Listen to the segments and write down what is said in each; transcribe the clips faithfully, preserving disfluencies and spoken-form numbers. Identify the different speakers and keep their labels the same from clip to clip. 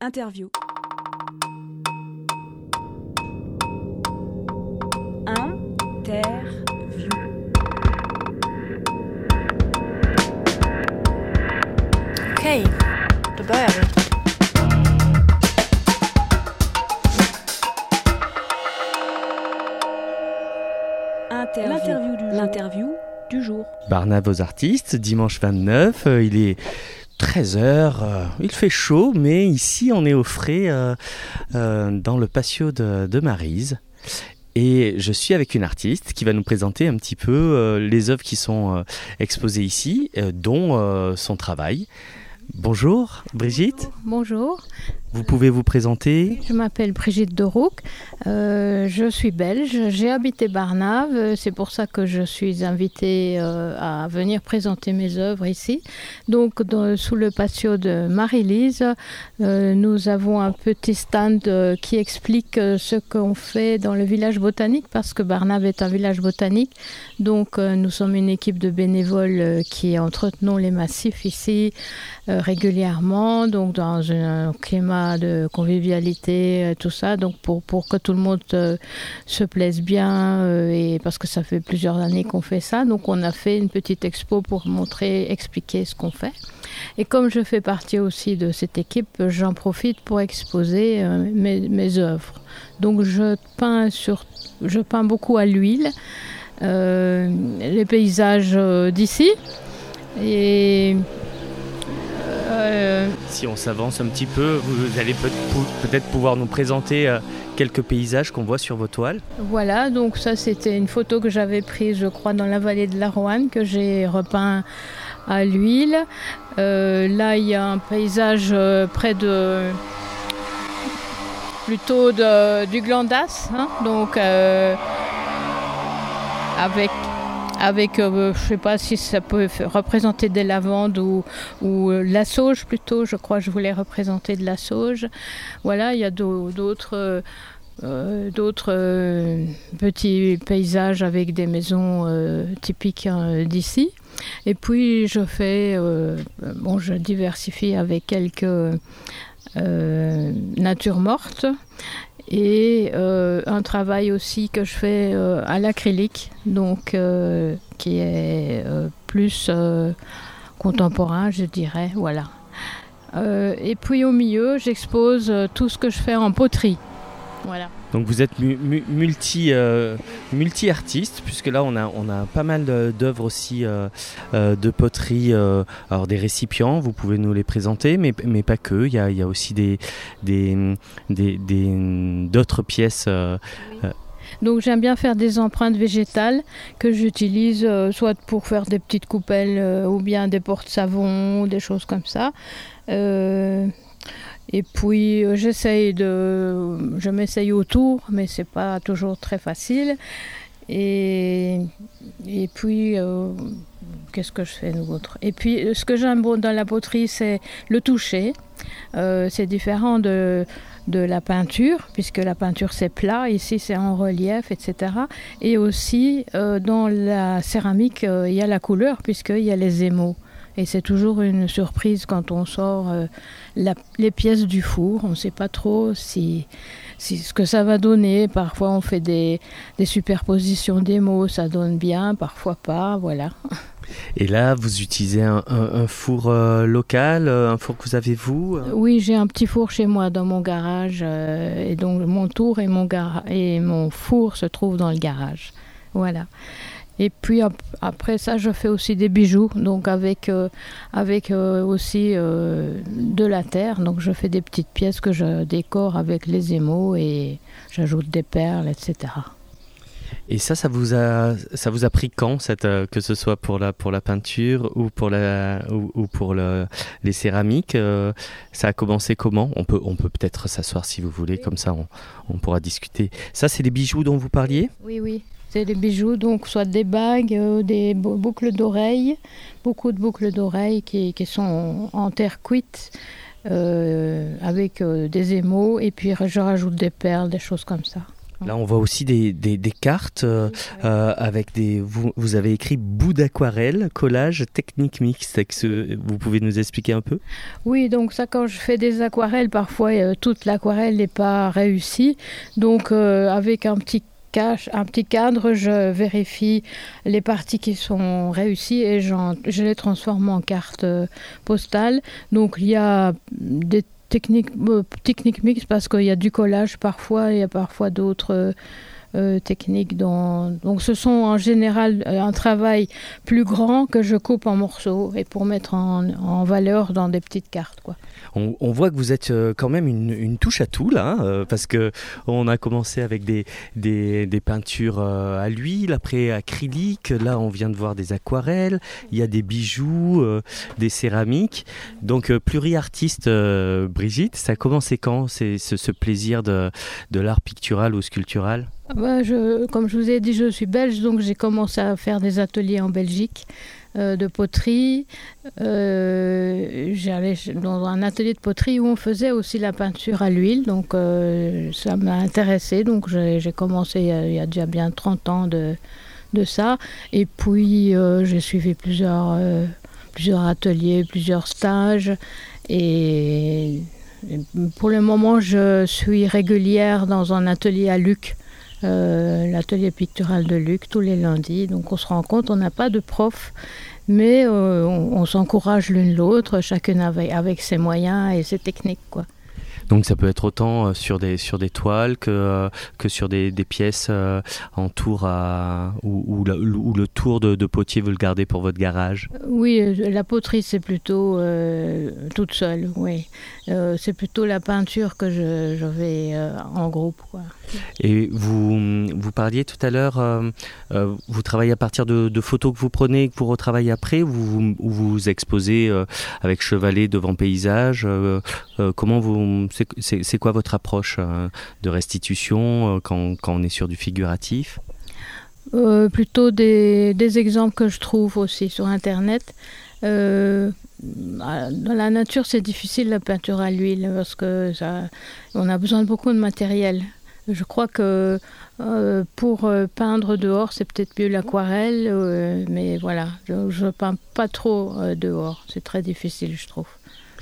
Speaker 1: Interview. Interview.
Speaker 2: Okej, då börjar vi.
Speaker 1: Interview. L'interview du jour. L'interview du jour.
Speaker 3: Barnave aux artistes, dimanche vingt-neuf, euh, il est treize heures, euh, il fait chaud, mais ici on est au frais euh, euh, dans le patio de, de Maryse. Et je suis avec une artiste qui va nous présenter un petit peu euh, les œuvres qui sont euh, exposées ici, euh, dont euh, son travail. Bonjour Brigitte.
Speaker 4: Bonjour.
Speaker 3: Vous pouvez vous présenter ?
Speaker 4: Je m'appelle Brigitte de Rouc, euh, je suis belge, j'ai habité Barnave, c'est pour ça que je suis invitée euh, à venir présenter mes œuvres ici. Donc dans, sous le patio de Marie-Lise, euh, nous avons un petit stand euh, qui explique euh, ce qu'on fait dans le village botanique, parce que Barnave est un village botanique. Donc euh, nous sommes une équipe de bénévoles euh, qui entretenons les massifs ici euh, régulièrement, donc dans un climat de convivialité, euh, tout ça, donc pour, pour que tout le monde euh, se plaise bien, euh, et parce que ça fait plusieurs années qu'on fait ça, donc on a fait une petite expo pour montrer, expliquer ce qu'on fait. Et comme je fais partie aussi de cette équipe, j'en profite pour exposer euh, mes, mes œuvres. Donc je peins, sur, je peins beaucoup à l'huile, euh, les paysages euh, d'ici, et
Speaker 3: Euh... Si on s'avance un petit peu, vous allez peut- peut-être pouvoir nous présenter euh, quelques paysages qu'on voit sur vos toiles.
Speaker 4: Voilà, donc ça c'était une photo que j'avais prise, je crois, dans la vallée de la Roanne, que j'ai repeint à l'huile. Euh, là, il y a un paysage euh, près de... plutôt de, du Glandas, hein, donc euh, avec... avec, euh, je ne sais pas si ça peut représenter des lavandes ou, ou euh, la sauge plutôt, je crois que je voulais représenter de la sauge. Voilà, il y a d'autres, euh, d'autres euh, petits paysages avec des maisons euh, typiques euh, d'ici. Et puis je fais, euh, bon, je diversifie avec quelques euh, natures mortes. Et euh, un travail aussi que je fais euh, à l'acrylique, donc euh, qui est euh, plus euh, contemporain, je dirais, voilà. Euh, et puis au milieu, j'expose euh, tout ce que je fais en poterie, voilà.
Speaker 3: Donc vous êtes mu- mu- multi, euh, multi-artiste, puisque là on a, on a pas mal de, d'œuvres aussi euh, euh, de poterie, euh, alors des récipients, vous pouvez nous les présenter, mais, mais pas que, il y a, il y a aussi des, des, des, des, d'autres pièces. Euh,
Speaker 4: oui.
Speaker 3: euh,
Speaker 4: Donc j'aime bien faire des empreintes végétales que j'utilise euh, soit pour faire des petites coupelles euh, ou bien des porte-savons, des choses comme ça. Euh, Et puis euh, j'essaye de, je m'essaye autour, mais c'est pas toujours très facile. Et, et puis euh, qu'est-ce que je fais d'autre ? Et puis ce que j'aime dans la poterie, c'est le toucher. Euh, c'est différent de, de la peinture, puisque la peinture c'est plat, ici c'est en relief, et cetera. Et aussi euh, dans la céramique, euh, il y a la couleur, puisqu'il y a les émaux. Et c'est toujours une surprise quand on sort euh, la, les pièces du four. On ne sait pas trop si, si ce que ça va donner. Parfois, on fait des, des superpositions d'émaux, ça donne bien, parfois pas, voilà.
Speaker 3: Et là, vous utilisez un, un, un four euh, local, un four que vous avez vous ?
Speaker 4: Oui, j'ai un petit four chez moi dans mon garage. Euh, et donc, mon tour et mon, gara- et mon four se trouvent dans le garage. Voilà. Et puis après ça, je fais aussi des bijoux, donc avec, euh, avec euh, aussi euh, de la terre. Donc je fais des petites pièces que je décore avec les émaux et j'ajoute des perles, et cetera.
Speaker 3: Et ça, ça vous a, ça vous a pris quand, cette, euh, que ce soit pour la, pour la peinture ou pour, la, ou, ou pour le, les céramiques, euh, ça a commencé comment ? On peut, on peut peut-être s'asseoir si vous voulez, oui. Comme ça on, on pourra discuter. Ça, c'est les bijoux dont vous parliez ?
Speaker 4: Oui, oui. C'est des bijoux, donc soit des bagues, euh, des boucles d'oreilles, beaucoup de boucles d'oreilles qui, qui sont en, en terre cuite, euh, avec euh, des émaux, et puis je rajoute des perles, des choses comme ça.
Speaker 3: Là, on voit aussi des, des, des cartes euh, oui, oui. Euh, avec des. Vous, vous avez écrit bout d'aquarelle, collage, technique mixte. Ce, vous pouvez nous expliquer un peu ?
Speaker 4: Oui, donc ça, quand je fais des aquarelles, parfois euh, toute l'aquarelle n'est pas réussie. Donc, euh, avec un petit cache, un petit cadre, je vérifie les parties qui sont réussies et j'en, je les transforme en carte euh, postale. Donc, il y a des techniques, euh, techniques mixtes parce qu'il y a du collage parfois, il y a parfois d'autres euh, euh, techniques. Dans... Donc, ce sont en général euh, un travail plus grand que je coupe en morceaux et pour mettre en, en valeur dans des petites cartes, quoi.
Speaker 3: On, on voit que vous êtes quand même une, une touche à tout là, hein, euh, parce que on a commencé avec des, des, des peintures euh, à l'huile, après acrylique, là on vient de voir des aquarelles, il y a des bijoux, euh, des céramiques, donc euh, pluriartiste euh, Brigitte, ça a commencé quand c'est, ce, ce plaisir de, de l'art pictural ou sculptural ?
Speaker 4: Bah, je, comme je vous ai dit, je suis belge, donc j'ai commencé à faire des ateliers en Belgique. Euh, de poterie. Euh, j'allais dans un atelier de poterie où on faisait aussi la peinture à l'huile, donc euh, ça m'a intéressée. Donc j'ai, j'ai commencé il y, a, il y a déjà bien trente ans de, de ça. Et puis euh, j'ai suivi plusieurs, euh, plusieurs ateliers, plusieurs stages. Et, et pour le moment, je suis régulière dans un atelier à Luc. Euh, l'atelier pictural de Luc tous les lundis, donc on se rend compte, on n'a pas de prof, mais euh, on, on s'encourage l'une l'autre, chacune avec, avec ses moyens et ses techniques, quoi.
Speaker 3: Donc ça peut être autant sur des, sur des toiles que, euh, que sur des, des pièces euh, en tour à, où, où, la, où le tour de, de potier vous le gardez pour votre garage.
Speaker 4: Oui, la poterie c'est plutôt euh, toute seule, oui. Euh, c'est plutôt la peinture que je, je vais euh, en groupe, quoi.
Speaker 3: Et vous, vous parliez tout à l'heure, euh, euh, vous travaillez à partir de, de photos que vous prenez et que vous retravaillez après, ou vous vous, vous exposez euh, avec chevalet devant paysage, euh, euh, comment vous, c'est, c'est, c'est quoi votre approche euh, de restitution euh, quand, quand on est sur du figuratif ?
Speaker 4: euh, Plutôt des, des exemples que je trouve aussi sur Internet. Euh, dans la nature, c'est difficile la peinture à l'huile parce que ça, on a besoin de beaucoup de matériel. Je crois que euh, pour euh, peindre dehors, c'est peut-être mieux l'aquarelle, euh, mais voilà, je ne peins pas trop euh, dehors. C'est très difficile, je trouve.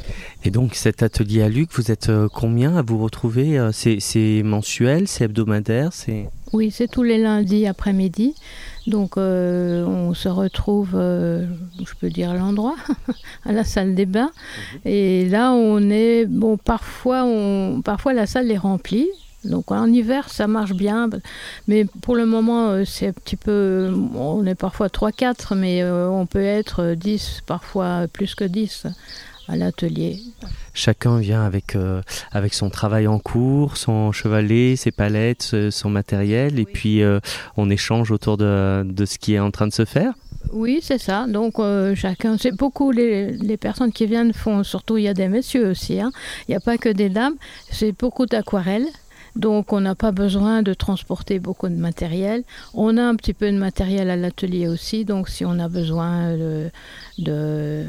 Speaker 3: Et donc cet atelier à Luc, vous êtes euh, combien à vous retrouver ? c'est, c'est mensuel, c'est hebdomadaire, c'est...
Speaker 4: Oui, c'est tous les lundis après-midi. Donc euh, on se retrouve, euh, je peux dire l'endroit, à la salle des bains. Mmh. Et là, on est... Bon, parfois, on, parfois la salle est remplie. Donc en hiver, ça marche bien, mais pour le moment, c'est un petit peu... On est parfois trois quatre, mais on peut être dix, parfois plus que dix à l'atelier.
Speaker 3: Chacun vient avec, euh, avec son travail en cours, son chevalet, ses palettes, son matériel, oui. Et puis euh, on échange autour de, de ce qui est en train de se faire.
Speaker 4: Oui, c'est ça. Donc euh, chacun, c'est beaucoup les, les personnes qui viennent font, surtout il y a des messieurs aussi, hein. Il n'y a pas que des dames, c'est beaucoup d'aquarelles. Donc on n'a pas besoin de transporter beaucoup de matériel. On a un petit peu de matériel à l'atelier aussi, donc si on a besoin de, de,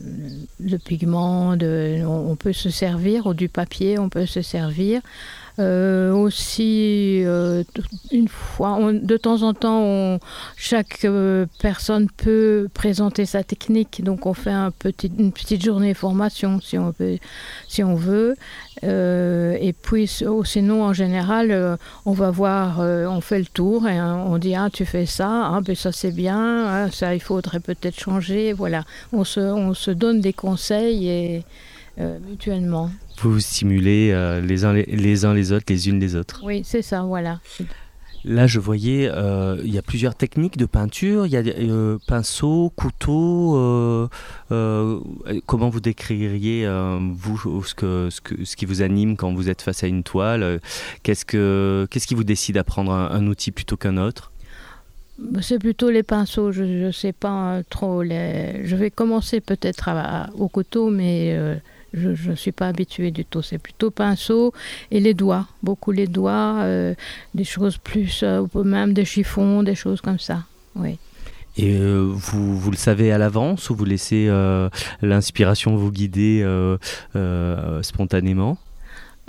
Speaker 4: de pigments, de, on, on peut se servir, ou du papier, on peut se servir. Euh, aussi, euh, une fois, on, de temps en temps, on, chaque euh, personne peut présenter sa technique. Donc, on fait un petit, une petite journée formation, si on peut, si on veut. Euh, et puis, oh, sinon, en général, euh, on va voir, euh, on fait le tour et hein, on dit ah tu fais ça, ah ben ça c'est bien, ah, ça il faudrait peut-être changer. Voilà, on se, on se donne des conseils et euh, mutuellement.
Speaker 3: Vous vous stimulez euh, les, uns les, les uns les autres, les unes les autres.
Speaker 4: Oui, c'est ça, voilà.
Speaker 3: Là, je voyais, euh, il y a plusieurs techniques de peinture. Il y a euh, pinceau, couteau. Euh, euh, comment vous décririez, euh, vous, ce, que, ce, que, ce qui vous anime quand vous êtes face à une toile ? Qu'est-ce, que, qu'est-ce qui vous décide à prendre un, un outil plutôt qu'un autre ?
Speaker 4: C'est plutôt les pinceaux. Je ne sais pas trop. Les... Je vais commencer peut-être à, à, au couteau, mais... Euh, je ne suis pas habituée du tout, c'est plutôt pinceau et les doigts, beaucoup les doigts, euh, des choses plus, euh, même des chiffons, des choses comme ça, oui.
Speaker 3: Et euh, vous, vous le savez à l'avance ou vous laissez euh, l'inspiration vous guider euh, euh, spontanément ?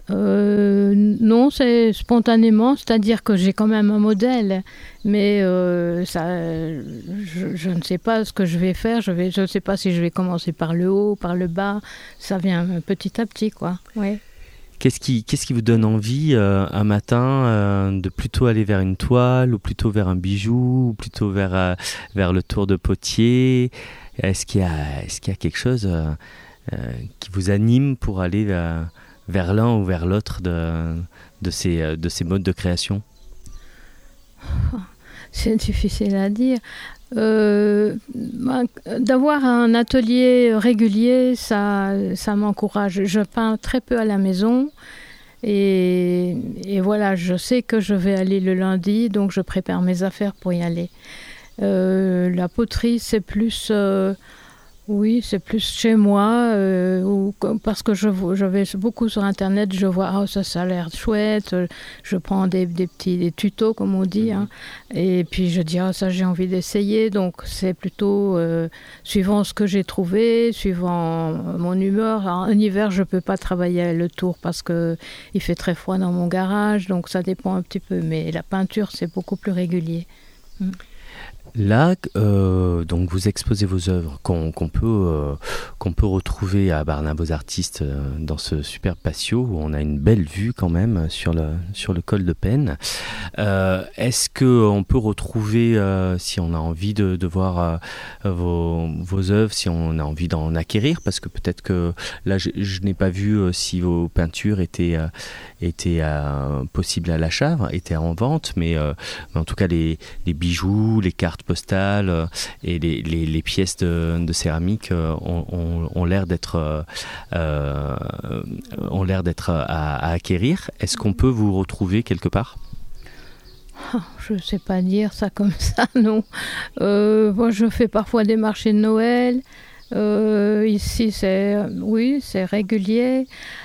Speaker 4: Euh, non, c'est spontanément, c'est-à-dire que j'ai quand même un modèle, mais euh, ça, je, je ne sais pas ce que je vais faire, je vais, je ne sais pas si je vais commencer par le haut, par le bas, ça vient petit à petit, quoi. Oui.
Speaker 3: Qu'est-ce qui, qu'est-ce qui vous donne envie euh, un matin euh, de plutôt aller vers une toile, ou plutôt vers un bijou, ou plutôt vers, euh, vers le tour de potier? Est-ce qu'il y a, est-ce qu'il y a quelque chose euh, euh, qui vous anime pour aller vers, vers l'un ou vers l'autre de, de, ces, de ces modes de création?
Speaker 4: C'est difficile à dire. Euh, d'avoir un atelier régulier, ça, ça m'encourage. Je peins très peu à la maison et, et voilà, je sais que je vais aller le lundi, donc je prépare mes affaires pour y aller. Euh, la poterie, c'est plus... Euh, Oui, c'est plus chez moi, euh, ou, parce que je, je vais beaucoup sur Internet, je vois, oh, ça, ça a l'air chouette, je prends des, des petits des tutos, comme on dit, hein, et puis je dis, oh, ça, j'ai envie d'essayer, donc c'est plutôt euh, suivant ce que j'ai trouvé, suivant mon humeur. En hiver, je ne peux pas travailler le tour parce qu'il fait très froid dans mon garage, donc ça dépend un petit peu, mais la peinture, c'est beaucoup plus régulier. Mm.
Speaker 3: Là, euh, donc vous exposez vos œuvres qu'on, qu'on peut, euh, qu'on peut retrouver à Barnave aux Artistes euh, dans ce superbe patio où on a une belle vue quand même sur le, sur le col de Pène. Euh, est-ce qu'on peut retrouver, euh, si on a envie de, de voir euh, vos, vos œuvres, si on a envie d'en acquérir, parce que peut-être que là je, je n'ai pas vu euh, si vos peintures étaient, euh, étaient euh, possibles à l'achat, étaient en vente, mais, euh, mais en tout cas les, les bijoux, les cartes postales euh, et les, les, les pièces de, de céramique euh, ont, ont, ont l'air d'être, euh, ont l'air d'être à, à acquérir. Est-ce qu'on peut vous retrouver quelque part?
Speaker 4: Oh, je ne sais pas dire ça comme ça, non. Euh, moi, je fais parfois des marchés de Noël. Euh, ici, c'est, oui, c'est régulier.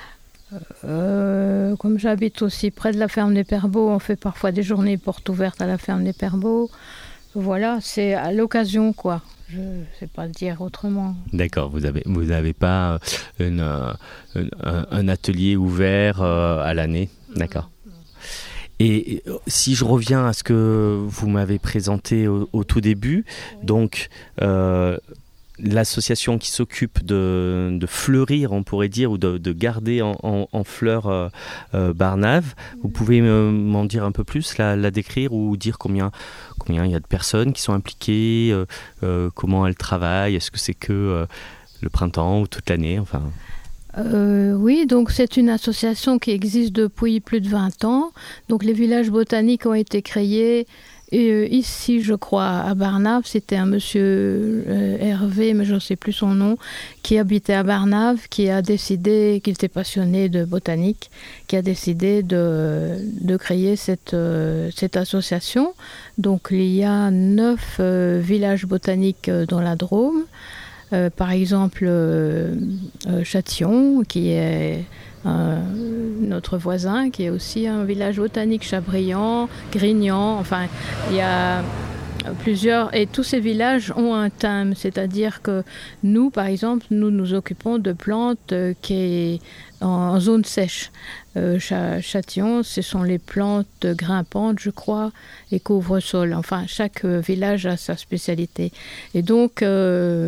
Speaker 4: Euh, comme j'habite aussi près de la ferme des Perbeaux, on fait parfois des journées portes ouvertes à la ferme des Perbeaux. Voilà, c'est à l'occasion, quoi. Je ne sais pas le dire autrement.
Speaker 3: D'accord, vous avez vous n'avez pas une, une, un, un atelier ouvert euh, à l'année, d'accord. Et si je reviens à ce que vous m'avez présenté au, au tout début, oui. donc euh, l'association qui s'occupe de, de fleurir, on pourrait dire, ou de, de garder en, en, en fleurs euh, euh, Barnave, vous pouvez m'en dire un peu plus, la, la décrire ou dire combien, combien il y a de personnes qui sont impliquées, euh, euh, comment elles travaillent, est-ce que c'est que euh, le printemps ou toute l'année, enfin...
Speaker 4: Euh, oui, donc c'est une association qui existe depuis plus de vingt ans. Donc les villages botaniques ont été créés et, euh, ici, je crois, à Barnave. C'était un monsieur euh, Hervé, mais je ne sais plus son nom, qui habitait à Barnave, qui a décidé, qui était passionné de botanique, qui a décidé de, de créer cette, euh, cette association. Donc il y a neuf euh, villages botaniques euh, dans la Drôme. Euh, par exemple, euh, euh, Châtillon, qui est euh, notre voisin, qui est aussi un village botanique, Chabriand, Grignan, enfin, il y a plusieurs, et tous ces villages ont un thème, c'est-à-dire que nous, par exemple, nous nous occupons de plantes euh, qui est en, en zone sèche. Euh, Ch- Châtillon, ce sont les plantes grimpantes, je crois, et couvre-sol. Enfin, chaque euh, village a sa spécialité. Et donc, euh,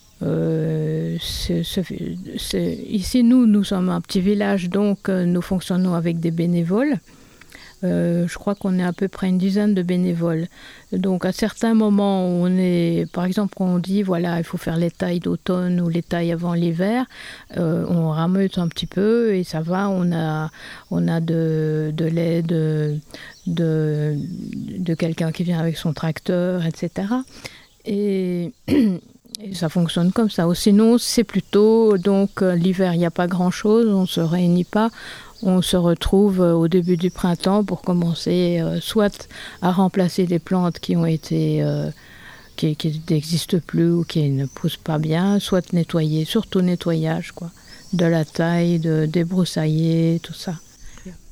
Speaker 4: Euh, c'est, c'est, c'est, ici, nous, nous sommes un petit village, donc euh, nous fonctionnons avec des bénévoles. Euh, je crois qu'on est à peu près une dizaine de bénévoles. Donc, à certains moments, on est, par exemple, on dit, voilà, il faut faire les tailles d'automne ou les tailles avant l'hiver. Euh, on rameute un petit peu et ça va. On a, on a de, de l'aide de, de, de quelqu'un qui vient avec son tracteur, et cetera. Et... Et ça fonctionne comme ça. Ou sinon, c'est plutôt, donc euh, l'hiver, il n'y a pas grand-chose, on ne se réunit pas. On se retrouve euh, au début du printemps pour commencer euh, soit à remplacer des plantes qui ont été, euh, qui, qui n'existent plus ou qui ne poussent pas bien, soit nettoyer, surtout nettoyage, quoi. De la taille, de débroussailler, tout ça.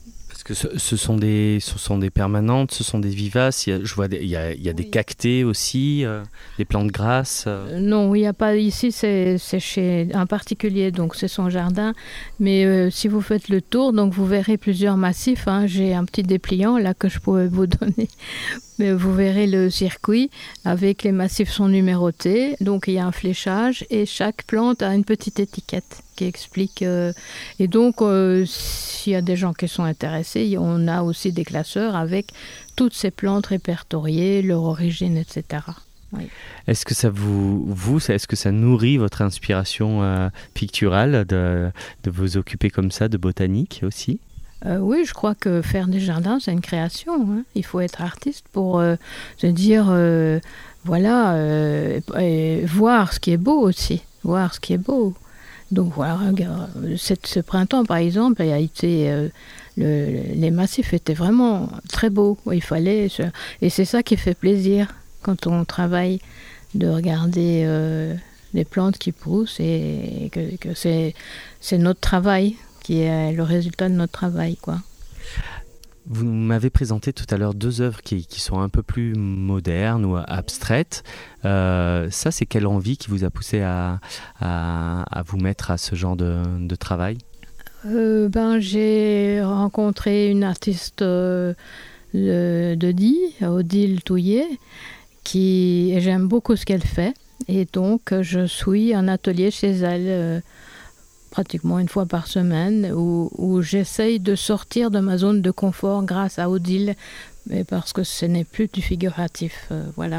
Speaker 3: que ce, ce, sont des, ce sont des permanentes, ce sont des vivaces. Il y a, je vois, des, il y a, il y a des cactés aussi, euh, des plantes grasses. Euh.
Speaker 4: Non, il n'y a pas ici. C'est, c'est chez un particulier, donc c'est son jardin. Mais euh, si vous faites le tour, donc vous verrez plusieurs massifs. Hein. J'ai un petit dépliant là que je pourrais vous donner. Mais vous verrez le circuit avec les massifs sont numérotés. Donc il y a un fléchage et chaque plante a une petite étiquette qui explique. Euh, et donc, euh, s'il y a des gens qui sont intéressés, on a aussi des classeurs avec toutes ces plantes répertoriées, leur origine, et cetera. Oui.
Speaker 3: Est-ce que ça vous, vous, est-ce que ça nourrit votre inspiration euh, picturale de, de vous occuper comme ça de botanique aussi ?
Speaker 4: Euh, oui, je crois que faire des jardins, c'est une création. Hein. Il faut être artiste pour euh, se dire, euh, voilà, euh, et, et voir ce qui est beau aussi, voir ce qui est beau. Donc voilà, cette, ce printemps par exemple, il a été, euh, le, les massifs étaient vraiment très beaux. Il fallait, et c'est ça qui fait plaisir quand on travaille, de regarder euh, les plantes qui poussent et, et que, que c'est, c'est notre travail qui est le résultat de notre travail, quoi.
Speaker 3: Vous m'avez présenté tout à l'heure deux œuvres qui, qui sont un peu plus modernes ou abstraites. Euh, ça, c'est quelle envie qui vous a poussé à, à, à vous mettre à ce genre de, de travail ?
Speaker 4: euh, ben, J'ai rencontré une artiste euh, de, de Die, Odile Touillet, qui, et j'aime beaucoup ce qu'elle fait. Et donc, je suis un atelier chez elle euh, pratiquement une fois par semaine, où, où j'essaye de sortir de ma zone de confort grâce à Odile, mais parce que ce n'est plus du figuratif, euh, voilà.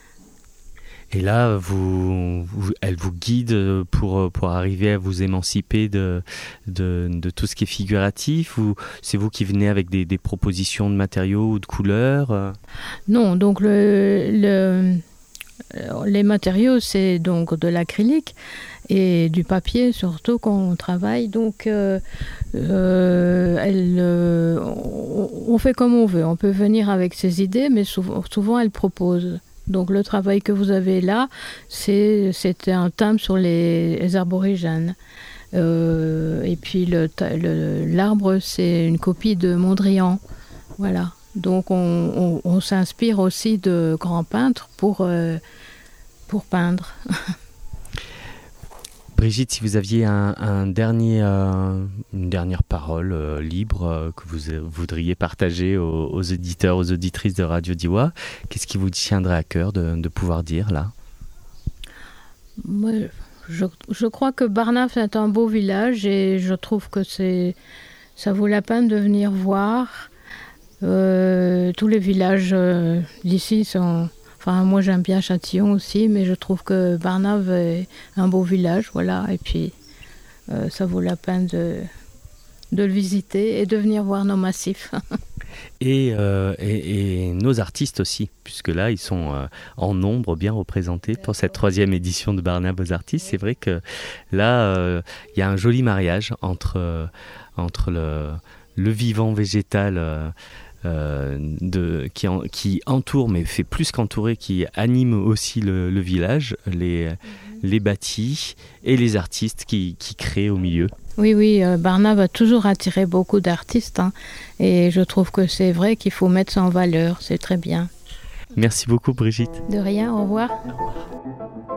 Speaker 3: Et là, vous, vous, elle vous guide pour, pour arriver à vous émanciper de, de, de tout ce qui est figuratif, ou c'est vous qui venez avec des, des propositions de matériaux ou de couleurs ?
Speaker 4: Non, donc le, le, les matériaux, c'est donc de l'acrylique, et du papier surtout quand on travaille. Donc euh, euh, elle, euh, on, on fait comme on veut. On peut venir avec ses idées, mais souvent, souvent elle propose. Donc le travail que vous avez là, c'est, c'était un thème sur les, les aborigènes. Euh, et puis le, le, l'arbre, c'est une copie de Mondrian. Voilà. Donc on, on, on s'inspire aussi de grands peintres pour, euh, pour peindre.
Speaker 3: Brigitte, si vous aviez un, un dernier, euh, une dernière parole euh, libre euh, que vous euh, voudriez partager aux, aux éditeurs, aux auditrices de Radio Diois, qu'est-ce qui vous tiendrait à cœur de, de pouvoir dire là ?
Speaker 4: Moi, je, je crois que Barnave est un beau village et je trouve que c'est, ça vaut la peine de venir voir. Euh, tous les villages euh, d'ici sont... Enfin, moi j'aime bien Châtillon aussi, mais je trouve que Barnave est un beau village, voilà. Et puis, euh, ça vaut la peine de, de le visiter et de venir voir nos massifs.
Speaker 3: et, euh, et, et nos artistes aussi, puisque là, ils sont euh, en nombre bien représentés pour cette troisième édition de Barnave aux artistes. C'est vrai que là, il euh, y a un joli mariage entre, euh, entre le, le vivant végétal euh, Euh, de, qui, en, qui entoure, mais fait plus qu'entourer, qui anime aussi le, le village, les, mmh. les bâtis et les artistes qui, qui créent au milieu.
Speaker 4: Oui, oui, euh, Barnave a toujours attiré beaucoup d'artistes, hein, et je trouve que c'est vrai qu'il faut mettre ça en valeur, c'est très bien.
Speaker 3: Merci beaucoup Brigitte.
Speaker 4: De rien, au revoir. Au revoir.